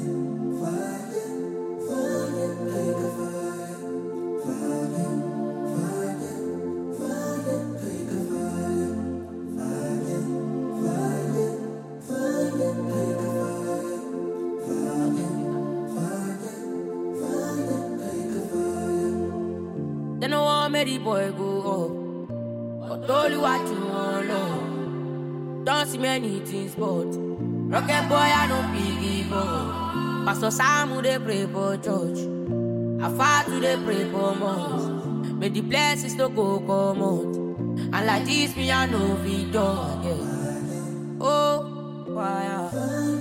They no want me the boy go up, but only what you want love. Don't see many things, but rocket boy I don't believe up. Pastor Sam they pray for church, I far to they pray for mosque. May the blessings no go come out, and like this me I know video again. Oh, fire,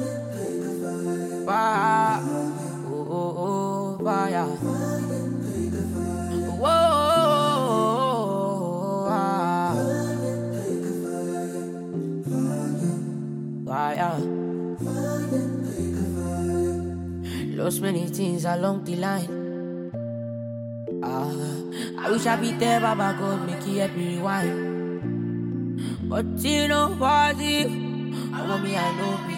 fire, oh, fire. Whoa, fire. Lost many things along the line. I wish I be there, Baba God, make it help me rewind. But you know what if over me I know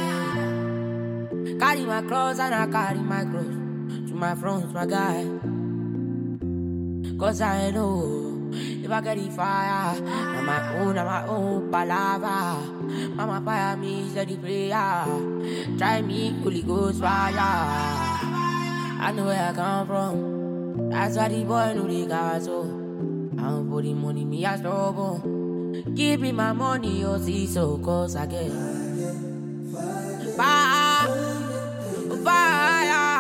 be lie. Carry my cross and I carry my cross to my front, my guy. Cause I know if I get the fire, I'm my own palava. Mama fire me, steady prayer. Try me, Holy Ghost fire. I know where I come from. That's why the boy know they got so. I don't put the money, me I struggle. Give me my money, or see so, cause I get fire, fire.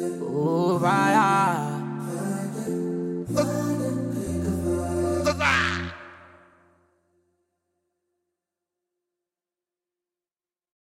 Oh, fire.